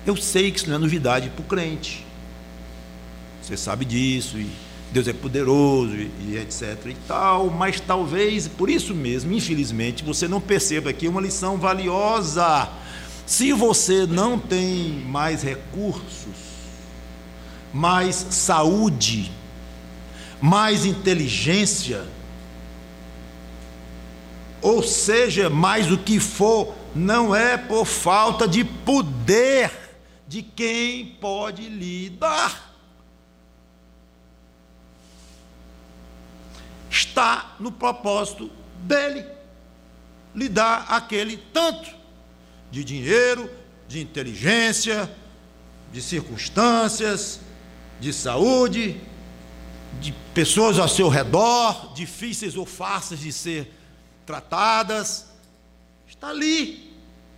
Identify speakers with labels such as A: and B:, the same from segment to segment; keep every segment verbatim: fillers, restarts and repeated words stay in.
A: Eu sei que isso não é novidade para o crente. Você sabe disso, e Deus é poderoso, e, e etc e tal, mas talvez, por isso mesmo, infelizmente, você não perceba aqui uma lição valiosa. Se você não tem mais recursos, mais saúde, mais inteligência, ou seja, mais o que for, não é por falta de poder de quem pode lhe dar. Está no propósito dele, lhe dar aquele tanto de dinheiro, de inteligência, de circunstâncias, de saúde, de pessoas ao seu redor, difíceis ou fáceis de ser tratadas. Está ali.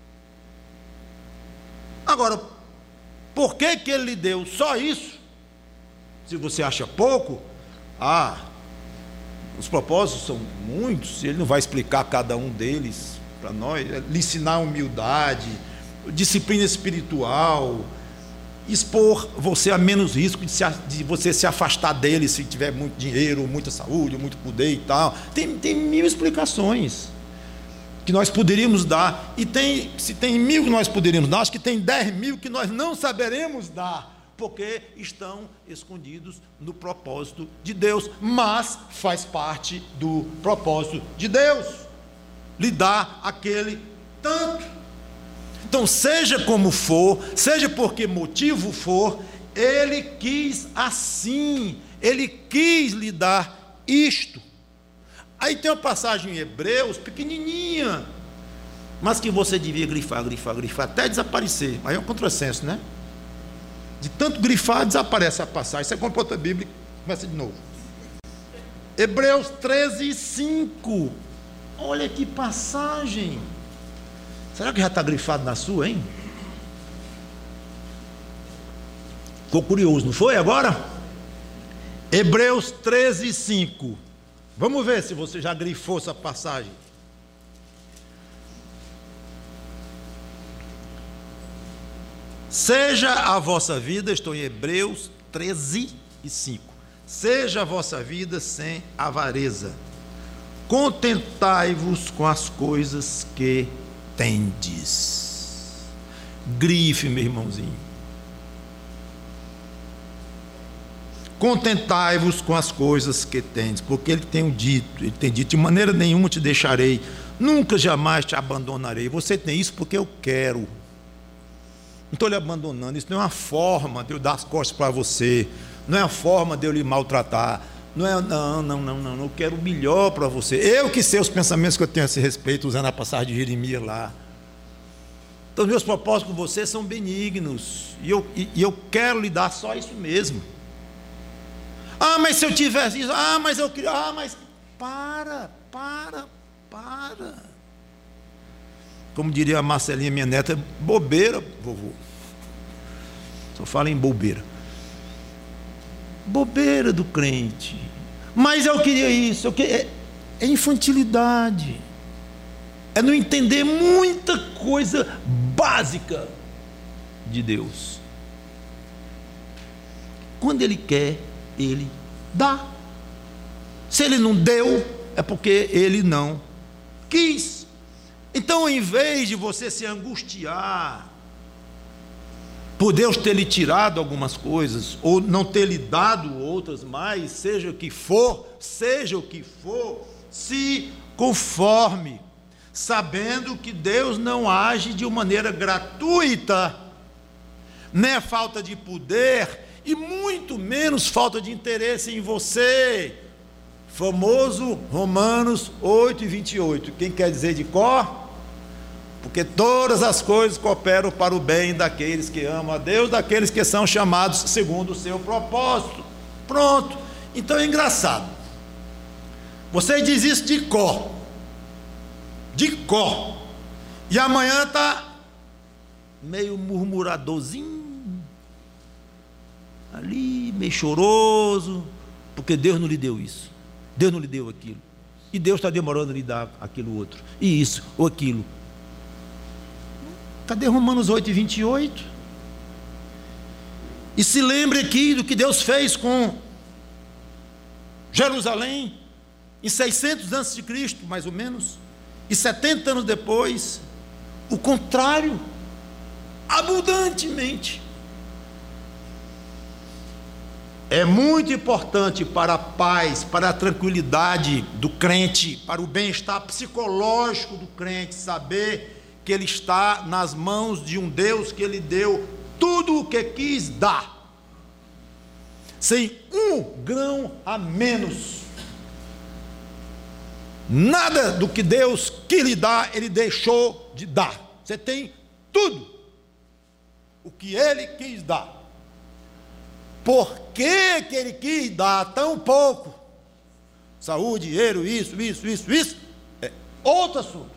A: Agora, por que que ele lhe deu só isso? Se você acha pouco, ah, os propósitos são muitos, ele não vai explicar cada um deles para nós, lhe ensinar humildade, disciplina espiritual, expor você a menos risco de, se, de você se afastar dele se tiver muito dinheiro, muita saúde, muito poder e tal. Tem, tem mil explicações que nós poderíamos dar, e tem, se tem mil que nós poderíamos dar, acho que tem dez mil que nós não saberemos dar, porque estão escondidos no propósito de Deus, mas faz parte do propósito de Deus, lhe dá aquele tanto. Então, seja como for, seja por que motivo for, ele quis assim, ele quis lhe dar isto. Aí tem uma passagem em Hebreus, pequenininha, mas que você devia grifar, grifar, grifar, até desaparecer. Aí é um contrassenso, né? De tanto grifar, desaparece a passagem. Você compra outra Bíblia e começa de novo. Hebreus treze, cinco. Olha que passagem. Será que já está grifado na sua, hein? Ficou curioso, não foi agora? Hebreus treze, cinco. Vamos ver se você já grifou essa passagem. Seja a vossa vida, estou em Hebreus treze e cinco. Seja a vossa vida sem avareza. Contentai-vos com as coisas que tendes. Grife, meu irmãozinho. Contentai-vos com as coisas que tendes, porque ele tem dito, ele tem dito, de maneira nenhuma te deixarei, nunca jamais te abandonarei. Você tem isso porque eu quero. Não estou lhe abandonando. Isso não é uma forma de eu dar as costas para você, não é uma forma de eu lhe maltratar, não é, não, não, não, não, eu quero o melhor para você. Eu que sei os pensamentos que eu tenho a esse respeito, usando a passagem de Jeremias lá. Então, meus propósitos com você são benignos, e eu, e, e eu quero lhe dar só isso mesmo. Ah, mas se eu tivesse isso, ah, mas eu queria, ah, mas para, para, para. Como diria a Marcelinha, minha neta, bobeira, vovô. Só fala em bobeira. Bobeira do crente. Mas eu queria isso, eu queria, é, é infantilidade. É não entender muita coisa básica de Deus. Quando Ele quer, Ele dá. Se Ele não deu, é porque Ele não quis. Então, em vez de você se angustiar por Deus ter lhe tirado algumas coisas, ou não ter lhe dado outras mais, seja o que for, seja o que for, se conforme, sabendo que Deus não age de uma maneira gratuita, nem é falta de poder, e muito menos falta de interesse em você. Famoso Romanos oito e vinte e oito. Quem quer dizer de cor? Porque todas as coisas cooperam para o bem daqueles que amam a Deus, daqueles que são chamados segundo o seu propósito. Pronto. Então é engraçado. Você diz isso de cor. De cor. E amanhã está meio murmuradorzinho. Ali, meio choroso. Porque Deus não lhe deu isso. Deus não lhe deu aquilo. E Deus está demorando a lhe dar aquilo outro. E isso, ou aquilo. Cadê Romanos oito e vinte e oito? E se lembre aqui do que Deus fez com Jerusalém em seiscentos antes de Cristo, mais ou menos, e setenta anos depois, o contrário, abundantemente. É muito importante para a paz, para a tranquilidade do crente, para o bem-estar psicológico do crente, saber que ele está nas mãos de um Deus que ele deu tudo o que quis dar, sem um grão a menos. Nada do que Deus quis lhe dar, ele deixou de dar. Você tem tudo o que ele quis dar. Por que que ele quis dar tão pouco? Saúde, dinheiro, isso, isso, isso, isso, é outro assunto.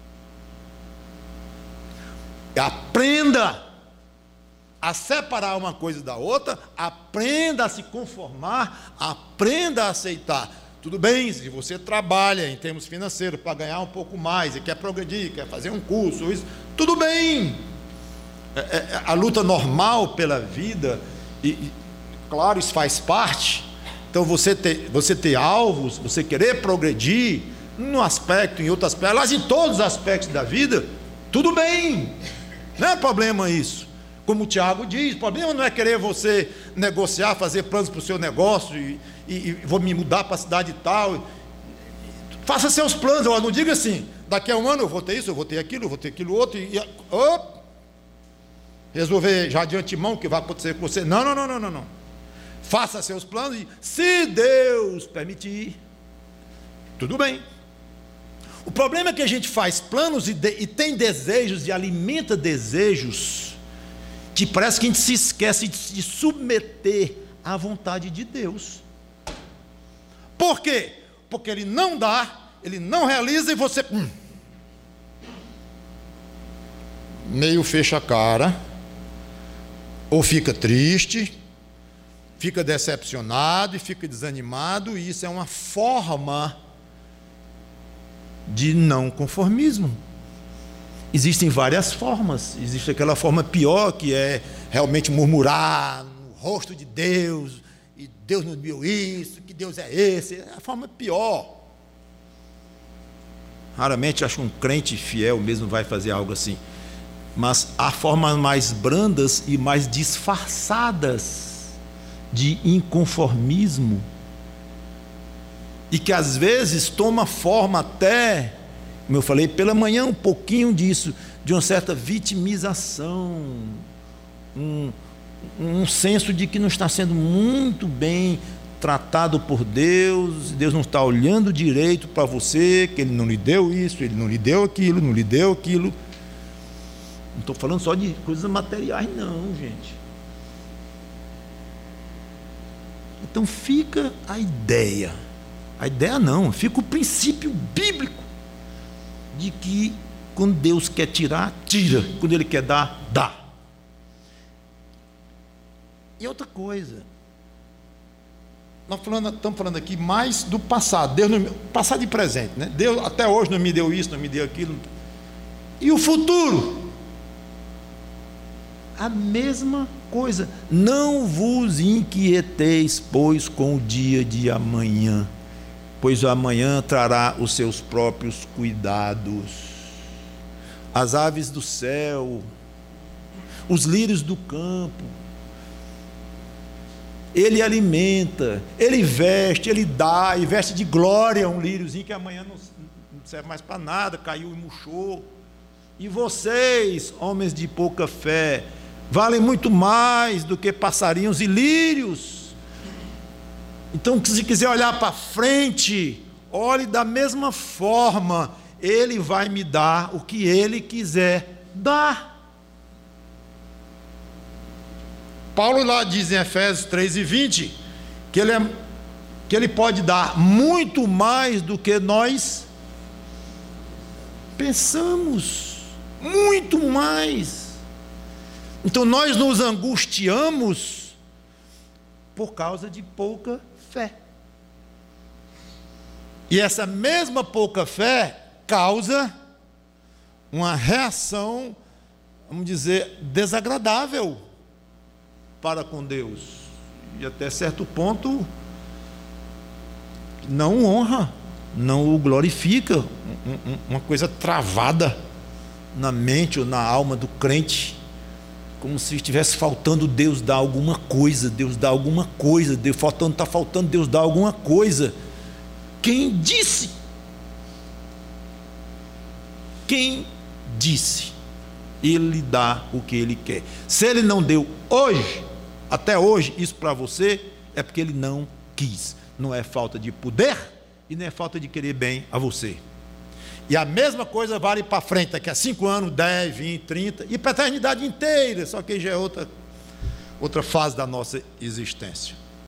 A: Aprenda a separar uma coisa da outra, aprenda a se conformar, aprenda a aceitar. Tudo bem, se você trabalha em termos financeiros para ganhar um pouco mais, e quer progredir, quer fazer um curso, isso, tudo bem. É, é, a luta normal pela vida, e, e claro, isso faz parte. Então você ter, você ter alvos, você querer progredir, num aspecto, em outro aspecto, mas em todos os aspectos da vida, tudo bem, não é problema isso. Como o Tiago diz, o problema não é querer você negociar, fazer planos para o seu negócio, e, e, e vou me mudar para a cidade tal. Faça seus planos, eu não diga assim, daqui a um ano eu vou ter isso, eu vou ter aquilo, eu vou ter aquilo outro, e, e oh, resolver já de antemão o que vai acontecer com você. Não, não, não, não, não, não. Faça seus planos e, se Deus permitir, tudo bem. O problema é que a gente faz planos e, de, e tem desejos e alimenta desejos que parece que a gente se esquece de se submeter à vontade de Deus. Por quê? Porque Ele não dá, Ele não realiza e você hum, meio fecha a cara, ou fica triste, fica decepcionado e fica desanimado, e isso é uma forma de não conformismo. Existem várias formas. Existe aquela forma pior, que é realmente murmurar no rosto de Deus, e Deus nos deu isso, que Deus é esse. É a forma pior. Raramente acho que um crente fiel mesmo vai fazer algo assim. Mas há formas mais brandas e mais disfarçadas de inconformismo, e que às vezes toma forma até, como eu falei, pela manhã um pouquinho disso, de uma certa vitimização, um, um senso de que não está sendo muito bem tratado por Deus, Deus não está olhando direito para você, que Ele não lhe deu isso, Ele não lhe deu aquilo, não lhe deu aquilo. Não estou falando só de coisas materiais não, gente. Então fica a ideia, a ideia não, fica o princípio bíblico de que quando Deus quer tirar, tira, quando Ele quer dar, dá. E outra coisa, nós falando, estamos falando aqui mais do passado, Deus não, passado e presente, né? Deus até hoje não me deu isso, não me deu aquilo. E o futuro? A mesma coisa. Não vos inquieteis, pois, com o dia de amanhã, pois o amanhã trará os seus próprios cuidados. As aves do céu, os lírios do campo, Ele alimenta, Ele veste, Ele dá, e veste de glória um líriozinho que amanhã não, não serve mais para nada, caiu e murchou. E vocês, homens de pouca fé, valem muito mais do que passarinhos e lírios. Então, se quiser olhar para frente, olhe da mesma forma, Ele vai me dar o que Ele quiser dar. Paulo lá diz em Efésios três e vinte, que ele, é, que ele pode dar muito mais do que nós pensamos, muito mais. Então nós nos angustiamos por causa de pouca fé. E essa mesma pouca fé causa uma reação, vamos dizer, desagradável. para com Deus, e até certo ponto não honra, não o glorifica, uma coisa travada na mente ou na alma do crente, como se estivesse faltando Deus dar alguma coisa, Deus dá alguma coisa, Deus faltando, está faltando Deus dar alguma coisa. Quem disse? Quem disse? Ele dá o que ele quer. Se ele não deu hoje, até hoje, isso para você, é porque ele não quis. Não é falta de poder e não é falta de querer bem a você. E a mesma coisa vale para frente, daqui a cinco anos, dez, vinte, trinta, e para a eternidade inteira, só que já é outra, outra fase da nossa existência.